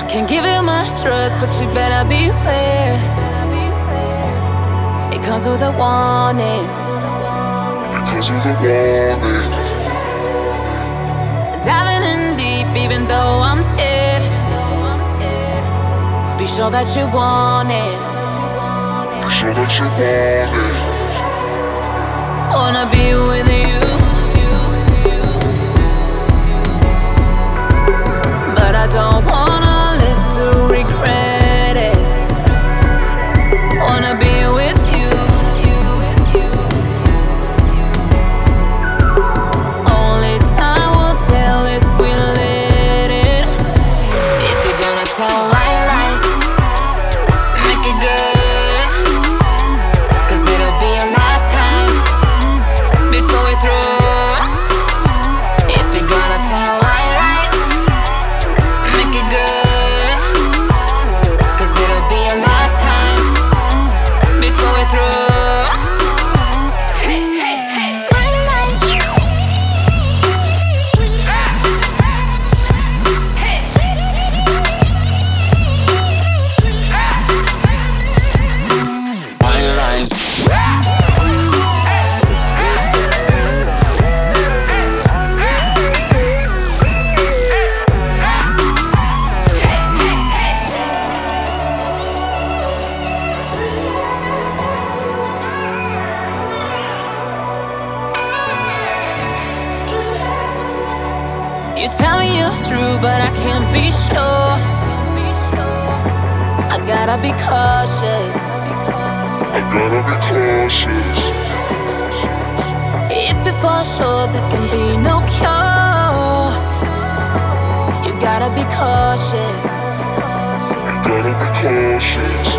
Can give you my trust, but you better beware. It comes with a warning. Diving in deep, even though I'm scared. Be sure that you want it. Wanna be with you, but I don't wanna live to regret it. Wanna be with you. Only time will tell if we let it. If you're gonna tell white lies, make it good, 'cause it'll be your last time before we're through. If you're gonna tell white lies, make it good, 'cause it'll be your last time before we're through. You tell me you're true, but I can't be sure. I gotta be cautious. If you fall short, there can be no cure. You gotta be cautious.